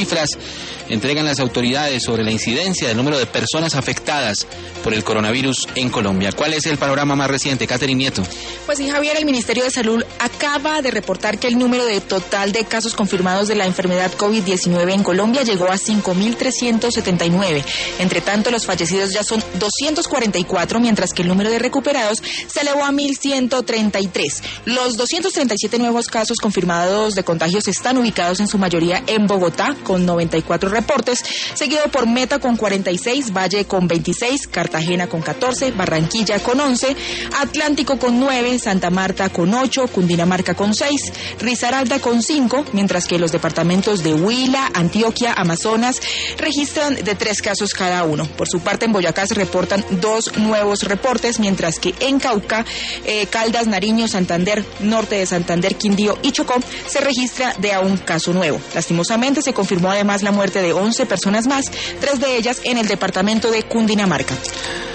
cifras entregan las autoridades sobre la incidencia del número de personas afectadas por el coronavirus en Colombia. ¿Cuál es el panorama más reciente? Catherine Nieto. Pues sí, Javier, el Ministerio de Salud acaba de reportar que el número total de casos confirmados de la enfermedad COVID-19 en Colombia llegó a 5.379. Entre tanto, los fallecidos ya son 244, mientras que el número de recuperados se elevó a 1.133. Los 237 nuevos casos confirmados de contagios están ubicados en su mayoría en Bogotá, con 94 reportes, seguido por Meta con 46, Valle con 26, Cartagena con 14, Barranquilla con 11, Atlántico con 9, Santa Marta con 8, Cundinamarca con 6, Risaralda con 5, mientras que los departamentos de Huila, Antioquia, Amazonas registran de 3 casos cada uno. Por su parte, en Boyacá se reportan 2 nuevos reportes, mientras que en Cauca, Caldas, Nariño, Santander, Norte de Santander, Quindío y Chocó se registra de a un caso nuevo. Lastimosamente, se confirmó además la muerte de 11 personas más, 3 de ellas en el departamento de Cundinamarca.